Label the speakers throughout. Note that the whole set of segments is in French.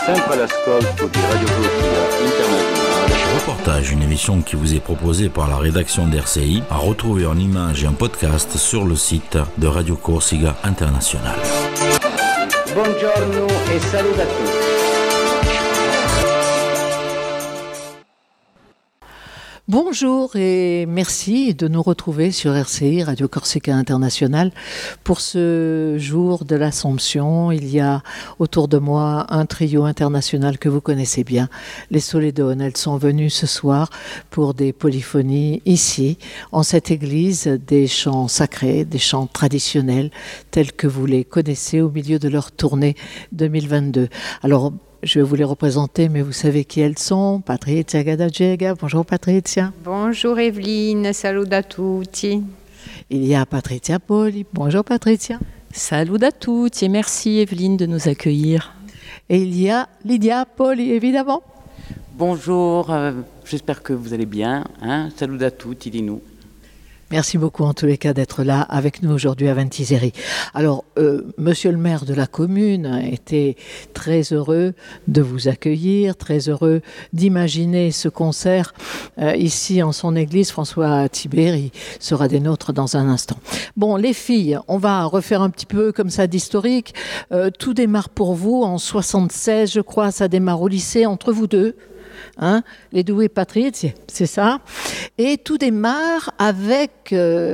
Speaker 1: sempre all'ascolto di Radio Corsica Internazionale.
Speaker 2: Reportage, une émission qui vous est proposée par la rédaction d'RCI, à retrouver en images et en podcast sur le site de Radio Corsica Internazionale.
Speaker 1: Buongiorno e saluto a tutti.
Speaker 3: Bonjour et merci de nous retrouver sur RCI, Radio Corsica International, pour ce jour de l'Assomption. Il y a autour de moi un trio international que vous connaissez bien, les Soledones. Elles sont venues ce soir pour des polyphonies ici, en cette église, des chants sacrés, des chants traditionnels, tels que vous les connaissez au milieu de leur tournée 2022. Alors, je vais vous les représenter, mais vous savez qui elles sont. Patrizia Gadagega. Bonjour Patrizia.
Speaker 4: Bonjour Evelyne, salut a tutti.
Speaker 3: Il y a Patrizia Poli. Bonjour Patrizia.
Speaker 5: Salut a tutti et merci Evelyne de nous accueillir.
Speaker 3: Et il y a Lydia Poli, évidemment.
Speaker 6: Bonjour, j'espère que vous allez bien. Salut a tutti, dis-nous.
Speaker 3: Merci beaucoup en tous les cas d'être là avec nous aujourd'hui à Ventiseri. Alors, monsieur le maire de la commune était très heureux de vous accueillir, très heureux d'imaginer ce concert ici en son église. François Thibéry sera des nôtres dans un instant. Bon, les filles, on va refaire un petit peu comme ça d'historique. Tout démarre pour vous en 76, je crois, ça démarre au lycée entre vous deux. Les doués Patrizia, c'est ça. Et tout démarre avec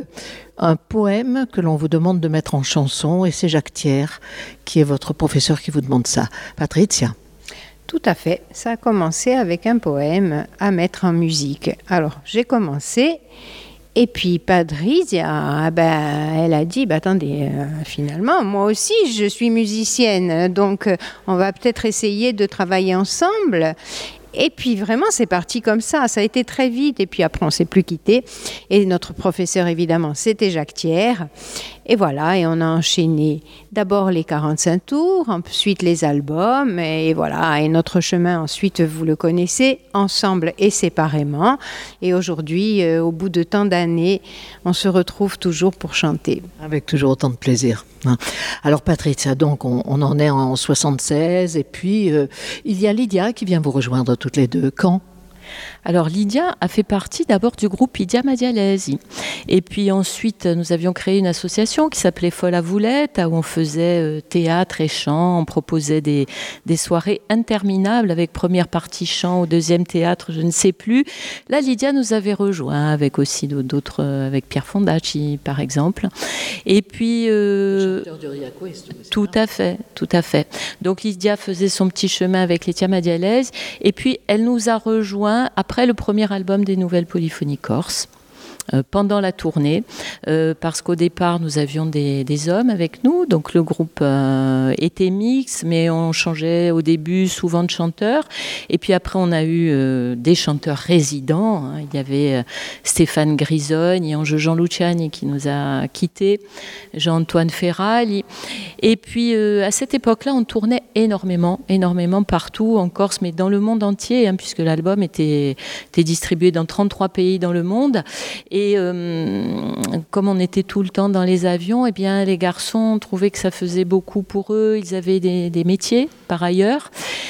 Speaker 3: un poème que l'on vous demande de mettre en chanson, et c'est Jacques Thiers qui est votre professeur qui vous demande ça. Patrizia.
Speaker 4: Tout à fait, ça a commencé avec un poème à mettre en musique. Alors, j'ai commencé, et puis Patrizia, elle a dit, attendez, finalement, moi aussi je suis musicienne, donc on va peut-être essayer de travailler ensemble. Et puis vraiment, c'est parti comme ça a été très vite, et puis après on ne s'est plus quitté. Et notre professeur, évidemment, c'était Jacques Thiers. Et voilà, et on a enchaîné d'abord les 45 tours, ensuite les albums, et voilà, et notre chemin ensuite, vous le connaissez, ensemble et séparément. Et aujourd'hui, au bout de tant d'années, on se retrouve toujours pour chanter.
Speaker 3: Avec toujours autant de plaisir. Alors Patrizia, donc on en est en 76, et puis il y a Lydia qui vient vous rejoindre toutes les deux. Quand ?
Speaker 5: Alors Lydia a fait partie d'abord du groupe Lydia Madialesi. Et puis ensuite, nous avions créé une association qui s'appelait Folle à Voulette, où on faisait théâtre et chant, on proposait des soirées interminables avec première partie chant ou deuxième théâtre, je ne sais plus. Là, Lydia nous avait rejoint avec aussi d'autres, avec Pierre Fondacci par exemple. Et puis...
Speaker 3: chanteur du Ria Questo.
Speaker 5: Tout à fait. Donc Lydia faisait son petit chemin avec Lydia Madialesi, et puis elle nous a rejoint après le premier album des Nouvelles Polyphonies Corses, pendant la tournée, parce qu'au départ nous avions des hommes avec nous, donc le groupe était mix, mais on changeait au début souvent de chanteurs, et puis après on a eu des chanteurs résidents, il y avait Stéphane Grisogne et Jean Luciani qui nous a quittés, Jean-Antoine Ferrali, et puis à cette époque-là on tournait énormément partout en Corse, mais dans le monde entier, puisque l'album était distribué dans 33 pays dans le monde. Et comme on était tout le temps dans les avions, eh bien, les garçons trouvaient que ça faisait beaucoup pour eux. Ils avaient des métiers par ailleurs.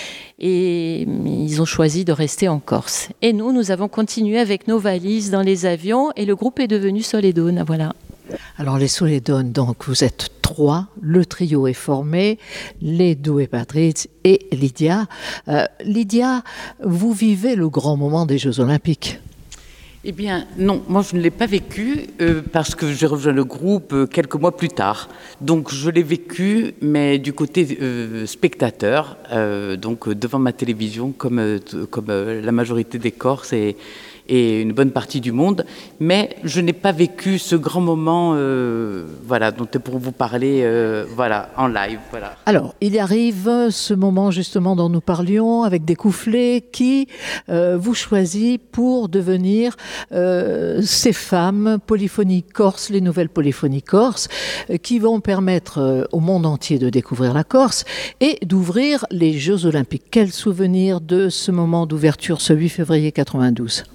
Speaker 5: Et ils ont choisi de rester en Corse. Et nous avons continué avec nos valises dans les avions. Et le groupe est devenu Soledone. Voilà.
Speaker 3: Alors les Soledones, donc vous êtes 3, le trio est formé, les doués Patrizia et Lydia. Lydia, vous vivez le grand moment des Jeux Olympiques.
Speaker 6: Eh bien, non, moi je ne l'ai pas vécu parce que j'ai rejoint le groupe quelques mois plus tard. Donc je l'ai vécu, mais du côté spectateur, donc devant ma télévision, comme la majorité des Corses et une bonne partie du monde. Mais je n'ai pas vécu ce grand moment dont est pour vous parler en live. Voilà.
Speaker 3: Alors, il arrive ce moment justement dont nous parlions, avec des couplets qui vous choisit pour devenir ces femmes polyphonies corse, les nouvelles polyphonies corse, qui vont permettre au monde entier de découvrir la Corse et d'ouvrir les Jeux Olympiques. Quel souvenir de ce moment d'ouverture ce 8 février 92 ?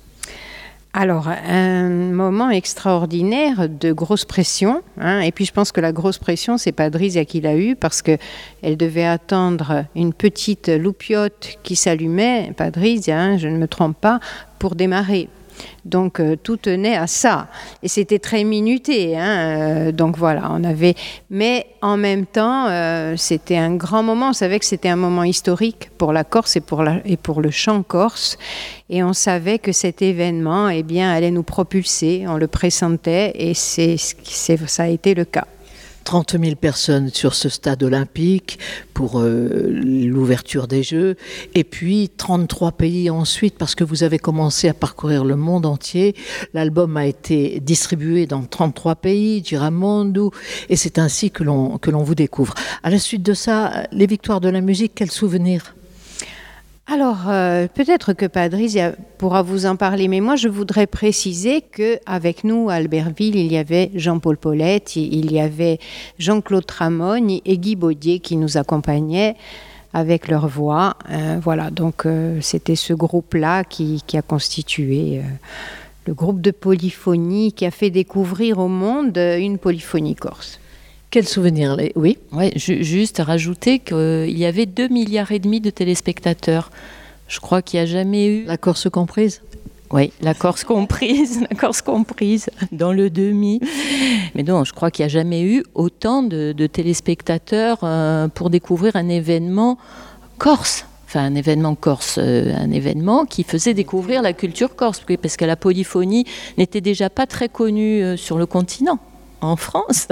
Speaker 4: Alors, un moment extraordinaire de grosse pression, hein, et puis je pense que la grosse pression, c'est Padrizia qui l'a eue, parce qu'elle devait attendre une petite loupiote qui s'allumait, Padrizia, hein, je ne me trompe pas, pour démarrer. Donc tout tenait à ça, et c'était très minuté, hein, donc voilà, on avait, mais en même temps c'était un grand moment. On savait que c'était un moment historique pour la Corse et pour le chant corse, et on savait que cet événement allait nous propulser, on le pressentait, et ça a été le cas.
Speaker 3: 30 000 personnes sur ce stade olympique pour l'ouverture des Jeux, et puis 33 pays ensuite, parce que vous avez commencé à parcourir le monde entier. L'album a été distribué dans 33 pays, Giramondo, et c'est ainsi que l'on vous découvre. À la suite de ça, les victoires de la musique, quels souvenirs ?
Speaker 4: Alors, peut-être que Padrizia pourra vous en parler, mais moi je voudrais préciser qu'avec nous à Albertville, il y avait Jean-Paul Paulette, il y avait Jean-Claude Tramogne et Guy Baudier qui nous accompagnaient avec leur voix. Voilà, donc c'était ce groupe-là qui a constitué le groupe de polyphonie qui a fait découvrir au monde une polyphonie corse.
Speaker 3: Quel souvenir, oui.
Speaker 5: Ouais, juste rajouter qu'il y avait 2,5 milliards de téléspectateurs. Je crois qu'il n'y a jamais eu...
Speaker 3: La Corse comprise ?
Speaker 5: Oui, la Corse comprise dans le demi. Mais non, je crois qu'il n'y a jamais eu autant de téléspectateurs pour découvrir un événement corse. Enfin, un événement corse, un événement qui faisait découvrir la culture corse, parce que la polyphonie n'était déjà pas très connue sur le continent. En France,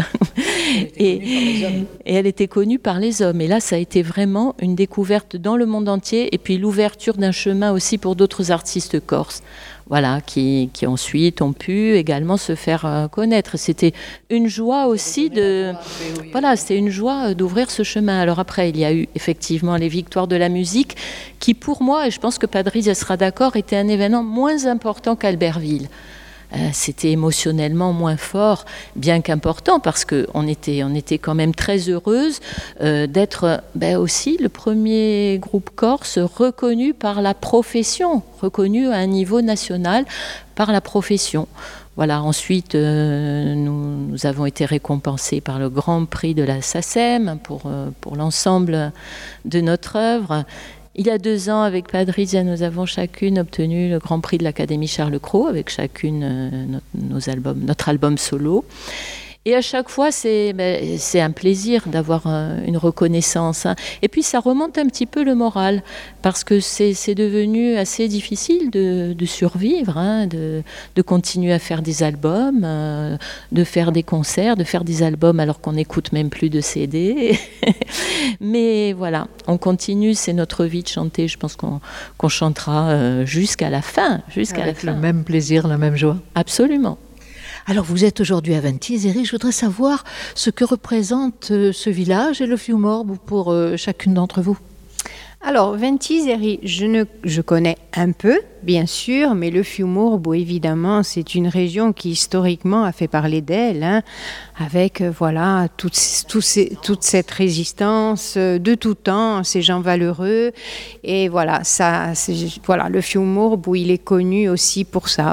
Speaker 5: et elle était connue par les hommes. Et là, ça a été vraiment une découverte dans le monde entier, et puis l'ouverture d'un chemin aussi pour d'autres artistes corses, voilà, qui ensuite ont pu également se faire connaître. C'était une joie aussi c'était une joie d'ouvrir ce chemin. Alors après, il y a eu effectivement les victoires de la musique, qui pour moi, et je pense que Padrizia sera d'accord, était un événement moins important qu'Albertville. C'était émotionnellement moins fort, bien qu'important, parce qu'on était quand même très heureuse d'être aussi le premier groupe corse reconnu par la profession, reconnu à un niveau national par la profession. Voilà, ensuite, nous avons été récompensés par le Grand Prix de la SACEM pour l'ensemble de notre œuvre. Il y a 2 ans, avec Padrizia, nous avons chacune obtenu le Grand Prix de l'Académie Charles Cros, avec chacune notre album solo. Et à chaque fois, c'est un plaisir d'avoir une reconnaissance. Hein. Et puis, ça remonte un petit peu le moral, parce que c'est devenu assez difficile de survivre, hein, de continuer à faire des albums, de faire des concerts, de faire des albums alors qu'on n'écoute même plus de CD. Mais voilà, on continue, c'est notre vie de chanter. Je pense qu'on chantera jusqu'à la fin.
Speaker 3: Avec le même plaisir, la même joie.
Speaker 5: Absolument.
Speaker 3: Alors, vous êtes aujourd'hui à Ventiseri. Je voudrais savoir ce que représente ce village et le Fiumorbo pour chacune d'entre vous.
Speaker 4: Alors, Ventiseri, je connais un peu, bien sûr, mais le Fiumorbo, évidemment, c'est une région qui historiquement a fait parler d'elle, hein, avec toute cette résistance de tout temps, ces gens valeureux. Et voilà, le Fiumorbo, il est connu aussi pour ça,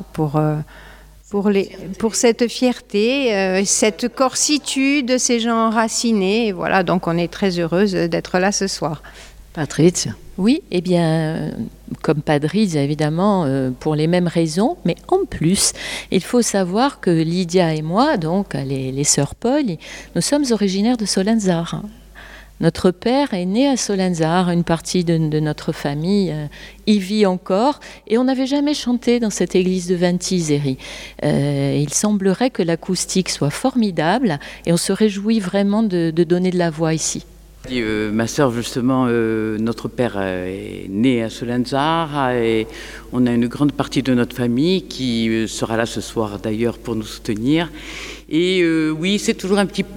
Speaker 4: pour cette fierté, cette corsitude, ces gens enracinés. Et voilà, donc on est très heureuse d'être là ce soir.
Speaker 3: Patrizia.
Speaker 5: Oui, eh bien, comme Padrizia, évidemment, pour les mêmes raisons, mais en plus, il faut savoir que Lydia et moi, donc les sœurs Paul, nous sommes originaires de Solenzara. Notre père est né à Solenzara, une partie de notre famille y vit encore, et on n'avait jamais chanté dans cette église de Ventiseri. Il semblerait que l'acoustique soit formidable, et on se réjouit vraiment de donner de la voix ici.
Speaker 6: Ma sœur, justement, notre père est né à Solenzara, et on a une grande partie de notre famille qui sera là ce soir d'ailleurs pour nous soutenir. Et oui, il y a toujours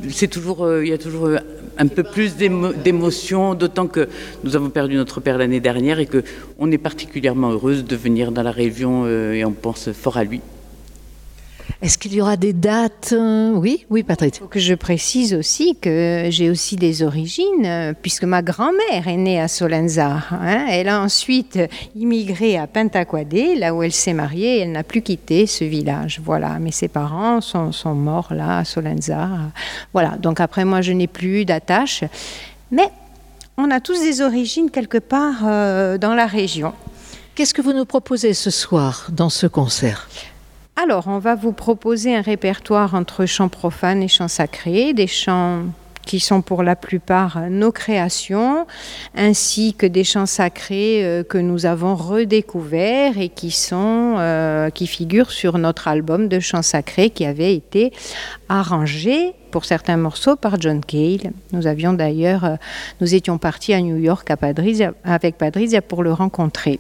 Speaker 6: un peu plus d'émotion, d'autant que nous avons perdu notre père l'année dernière et qu'on est particulièrement heureuse de venir dans la région et on pense fort à lui.
Speaker 3: Est-ce qu'il y aura des dates? Oui, Patrice.
Speaker 4: Il faut que je précise aussi que j'ai aussi des origines, puisque ma grand-mère est née à Solenzar. Elle a ensuite immigré à Pentaquadé, là où elle s'est mariée, et elle n'a plus quitté ce village. Voilà, mais ses parents sont morts là, à Solenzar. Voilà, donc après moi, je n'ai plus d'attache. Mais on a tous des origines quelque part dans la région.
Speaker 3: Qu'est-ce que vous nous proposez ce soir dans ce concert?
Speaker 4: Alors, on va vous proposer un répertoire entre chants profanes et chants sacrés, des chants qui sont pour la plupart nos créations, ainsi que des chants sacrés que nous avons redécouverts et qui figurent sur notre album de chants sacrés qui avait été arrangé pour certains morceaux par John Cale. Nous étions partis à New York avec Patrizia pour le rencontrer.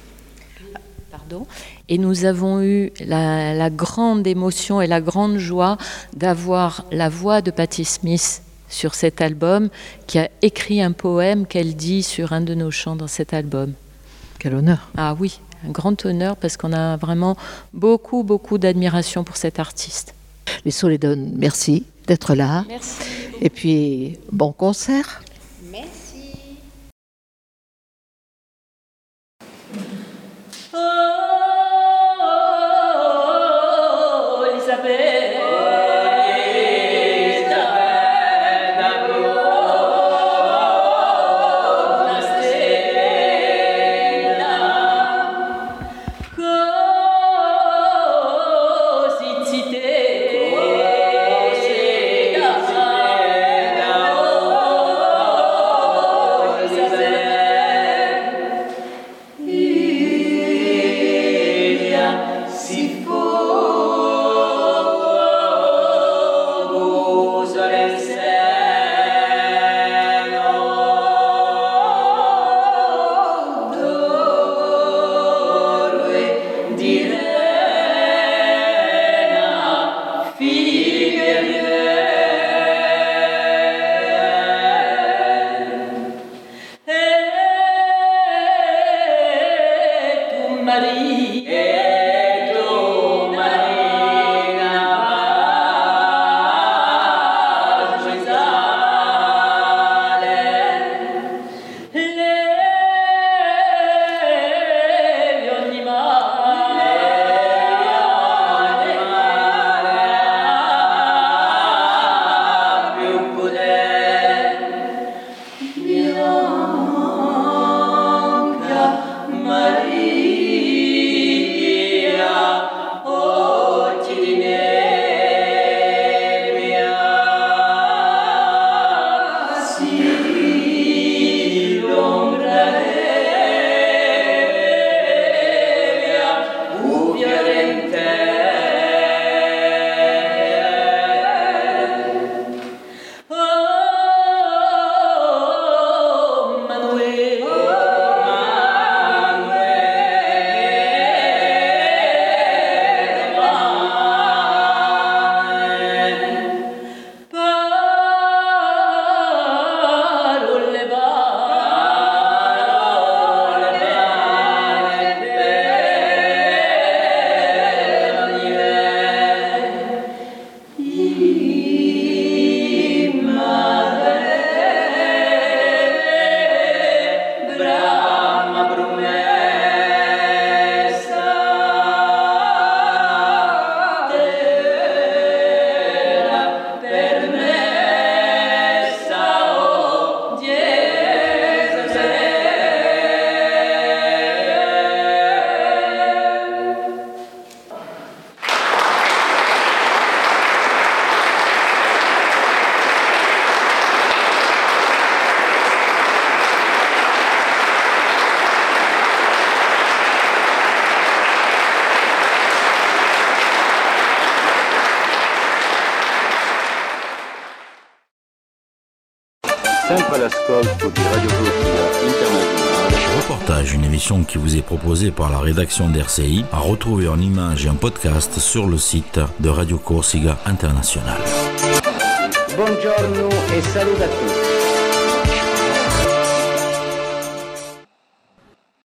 Speaker 5: Et nous avons eu la grande émotion et la grande joie d'avoir la voix de Patti Smith sur cet album, qui a écrit un poème qu'elle dit sur un de nos chants dans cet album.
Speaker 3: Quel honneur!
Speaker 5: Ah oui, un grand honneur, parce qu'on a vraiment beaucoup, beaucoup d'admiration pour cet artiste.
Speaker 3: Les Soledon, merci d'être là.
Speaker 5: Merci.
Speaker 3: Et puis, bon concert.
Speaker 4: Merci.
Speaker 1: Sempre all'ascolto di Radio Corsica Internazionale.
Speaker 2: Reportage, une émission qui vous est proposée par la rédaction d'RCI, à retrouver en images et en podcast sur le site de Radio Corsica Internazionale.
Speaker 7: Buongiorno e saluto a tutti.